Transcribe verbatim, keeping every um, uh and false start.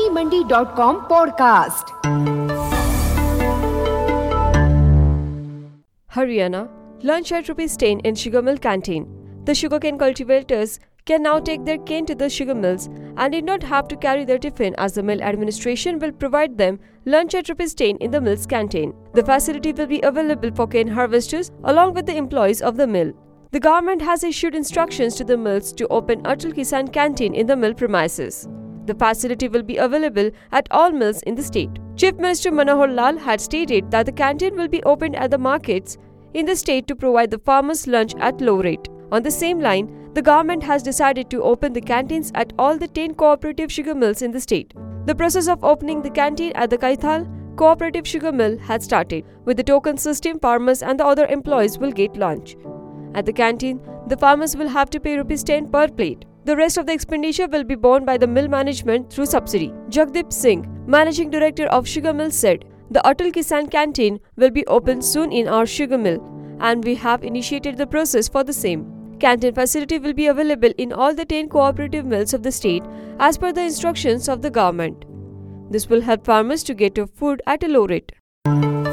mandi dot com podcast. Haryana, lunch at rupees ten in sugar mill canteen. The sugarcane cultivators can now take their cane to the sugar mills and did not have to carry their tiffin, as the mill administration will provide them lunch at rupees ten in the mill's canteen. The facility will be available for cane harvesters along with the employees of the mill. The government has issued instructions to the mills to open Atal Kisan Canteen in the mill premises. The facility will be available at all mills in the state. Chief Minister Manohar Lal had stated that the canteen will be opened at the markets in the state to provide the farmers lunch at low rate. On the same line, the government has decided to open the canteens at all the ten cooperative sugar mills in the state. The process of opening the canteen at the Kaithal Cooperative Sugar Mill had started. With the token system, farmers and the other employees will get lunch. At the canteen, the farmers will have to pay rupees ten per plate. The rest of the expenditure will be borne by the mill management through subsidy. Jagdeep Singh, Managing Director of Sugar Mill, said, "The Atal Kisan Canteen will be opened soon in our sugar mill, and we have initiated the process for the same. Canteen facility will be available in all the ten cooperative mills of the state as per the instructions of the government. This will help farmers to get food at a low rate."